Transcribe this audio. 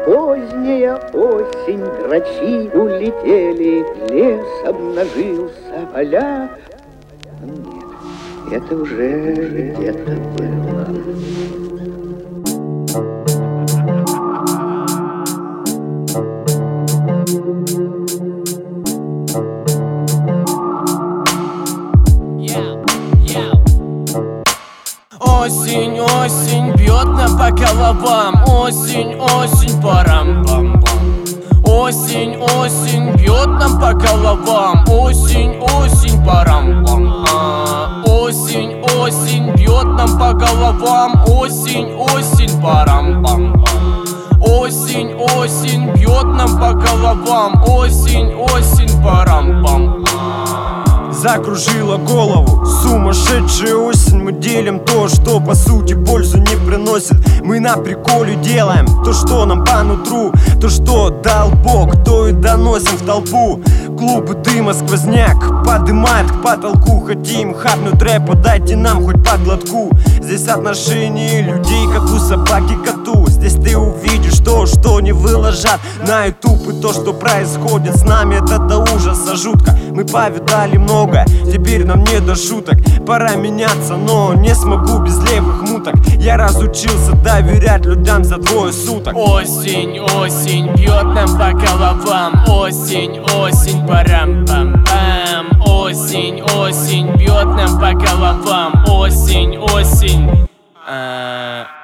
Поздняя осень, грачи улетели, лес обнажился, поля. Нет, это уже где-то было. Осень, осень бьет нам по головам. Осень, осень, парам-пам-пам. Осень, осень бьет нам по головам. Осень, осень, парам-пам. Осень, осень бьет нам по головам. Осень, осень, парам-пам. Осень, осень бьет нам по головам. Осень, осень, парам-пам. Закружила голову сумасшедшая осень. Мы делим то, что по сути пользу не приносит. Мы на приколе делаем то, что нам по нутру. То, что дал Бог, то и доносим в толпу. Клубы дыма, сквозняк подымает к потолку. Хотим хапнуть рэпа, дайте нам хоть по глотку. Здесь отношения людей, как у собаки к коту. Здесь ты увидишь то, что не выложат на ютуб. И то, что происходит с нами, это до ужаса жутко. Мы повидали много, теперь нам не до шуток. Пора меняться, но не смогу без левых муток. Я разучился доверять людям за 2 суток. Осень, осень бьет нам по головам. Осень, осень, парам-пам-пам. Осень, осень бьет нам по головам. Осень, осень.